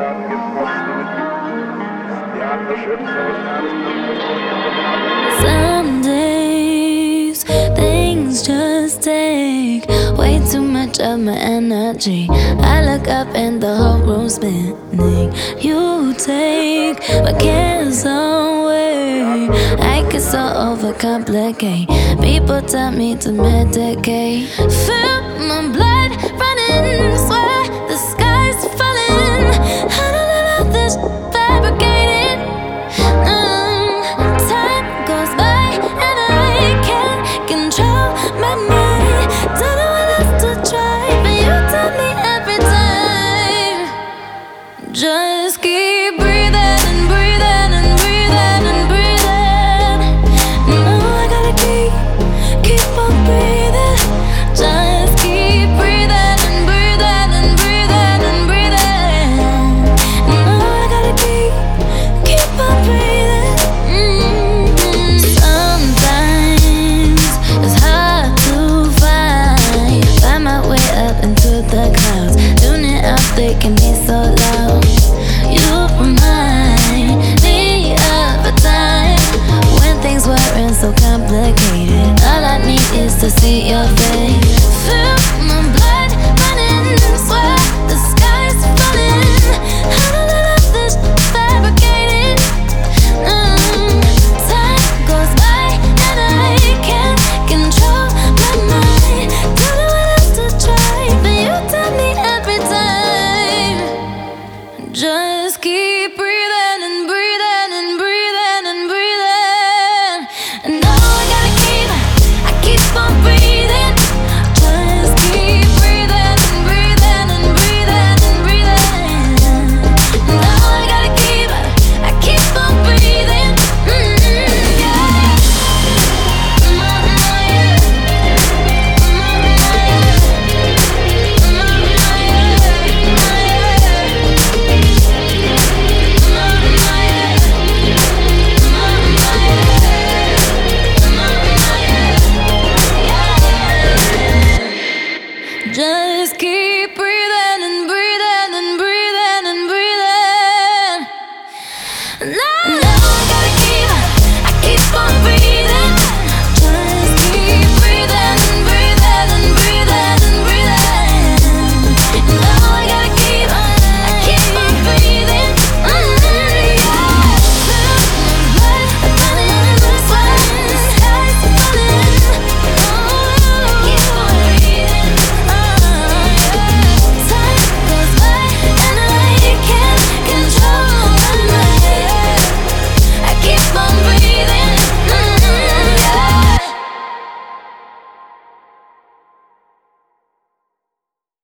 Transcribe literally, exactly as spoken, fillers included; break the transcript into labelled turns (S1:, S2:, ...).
S1: Some days things just take way too much of my energy. I look up and the whole room's spinning. You take my cares away. I get so overcomplicate. People tell me to medicate. Feel my blood running, swear the sky's falling. I don't know this fabricated. Mm, time goes by and I can't control my mind. Don't know what else to try, but you tell me every time. Just keep breathing and breathing and breathing and breathing. No, I gotta keep, keep on breathing. Just keep breathing and breathing and breathing and breathing. No, I gotta keep, keep on breathing. Mm-hmm. Sometimes it's hard to find, find my way up into the clouds. Tuning out, they can be so loud. You remind me of a time when things weren't so complicated. All I need is to see your face. Feel my blood running, swear the sky's falling. I don't know this fabricated. Mm, time goes by and I can't control my mind. Don't know what else to try, but you tell me every time. Just keep breathing and breathing and breathing and breathing. And now I gotta keep, I keep on breathing. Just keep breathing and breathing and breathing and breathing. And now I gotta keep, I keep on breathing. Mm-hmm, yeah. Just keep